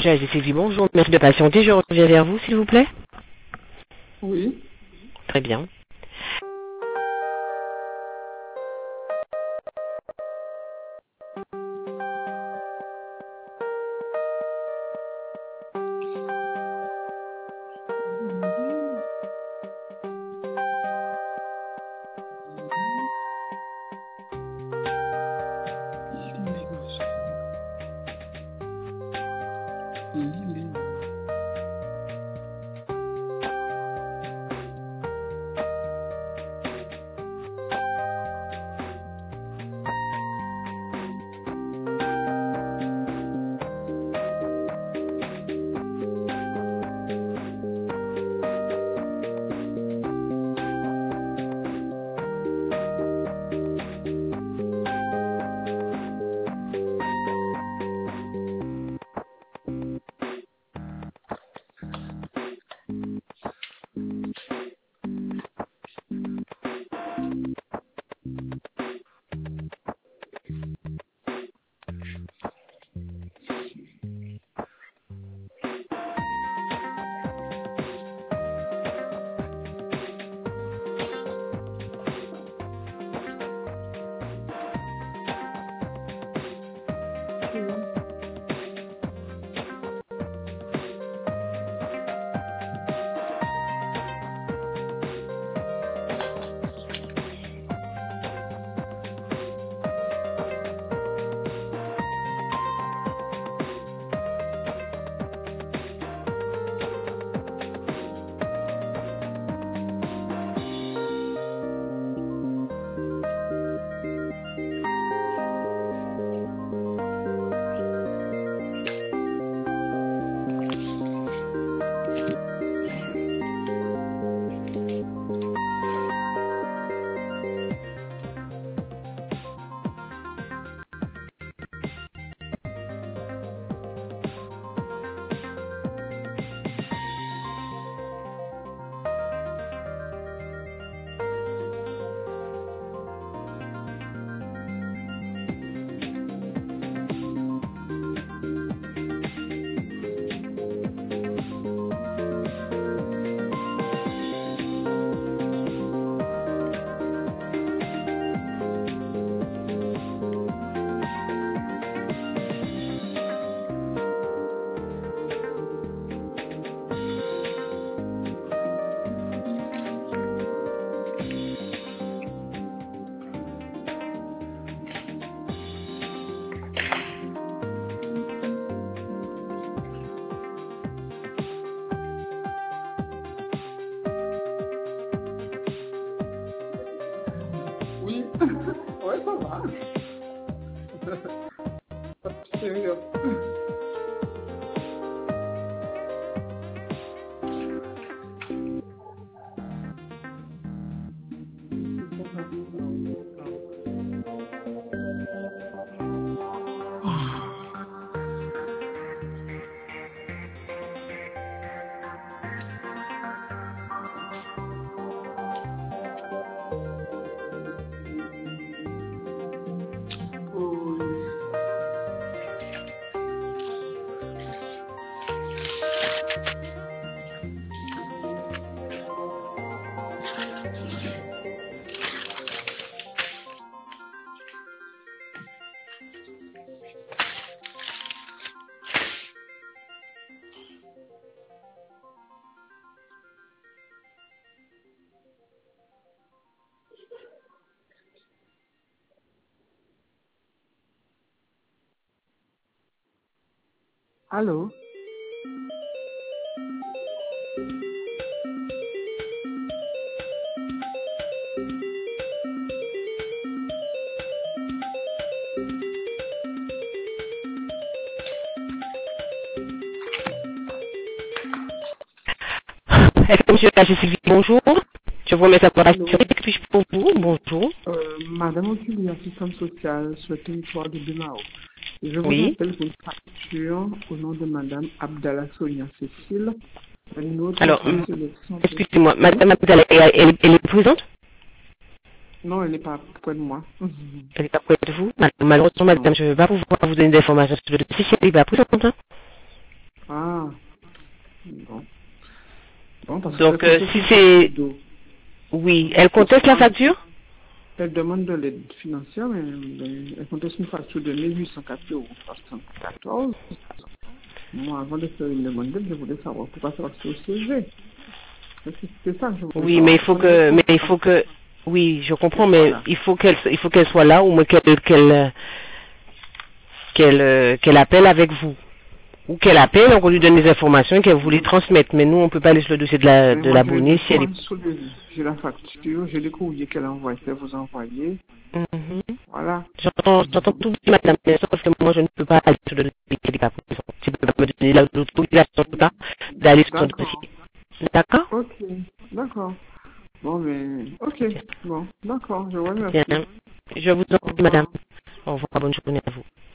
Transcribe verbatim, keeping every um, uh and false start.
Monsieur Aziz Sylvie, bonjour. Merci de patienter. Je reviens vers vous, s'il vous plaît. Oui. Très bien. Oui. Ouais, ça va. Pas de sérieux. Oui. Allô? Est-ce que Monsieur Aziz Sylvie, bonjour. Je vous remets sa Allô? parole. Que puis-je pour vous? Bonjour. Euh, Madame Oculi, assistante sociale sur le territoire de Benao. Je vous Oui. appelle pour une facture au nom de Madame Abdallah Sonia Cécile. Le numéro de Alors, contrat, hum, c'est le cent deux. excusez-moi, Oui? Madame Abdallah, elle, elle- elle est présente? Non, elle n'est pas près de moi. Elle n'est pas près de vous? Mal- Malheureusement, Non. Madame, je ne vais pas pouvoir vous donner d'informations sur le dossier si elle n'est pas présente. Hein. Ah, bon. Bon, parce Donc, qu'elle euh, conteste si une c'est... facture d'eau. Oui, elle conteste la facture? Elle demande de l'aide financière, mais, mais elle conteste une facture de mille huit cent quatre euros soixante-quatorze. Moi, avant de faire une demande d'aide, je voulais savoir pourquoi ça va se aussi élevé. C'est ça que je voulais Oui, mais savoir. il faut Prenez le que... Mais il contrat. faut que... Oui, je comprends, mais Voilà. il faut qu'elle il faut qu'elle soit là, ou moins qu'elle qu'elle qu'elle euh, qu'elle appelle avec vous. Ou qu'elle appelle, donc on lui donne des informations qu'elle vous les transmette. Mais nous, on peut pas laisser le dossier de la Mais de moi, j'ai l'abonné le si elle document est... sous les yeux. J'ai la facture, j'ai les courriers qu'elle a envoyés, qu'elle vous a envoyés. Mhm. Voilà. J'entends, j'entends tout, madame, mais sauf que moi, je ne peux pas aller sur le dossier des cas. Tu peux pas me donner la- l'autorisation, en tout cas, d'aller sur son D'accord. dossier. D'accord? Ok. D'accord. Bon, mais... Ok. Bon. D'accord. Je vous Bien. remercie. Je vous en Au prie, madame. revoir. Au revoir, bonne journée à vous.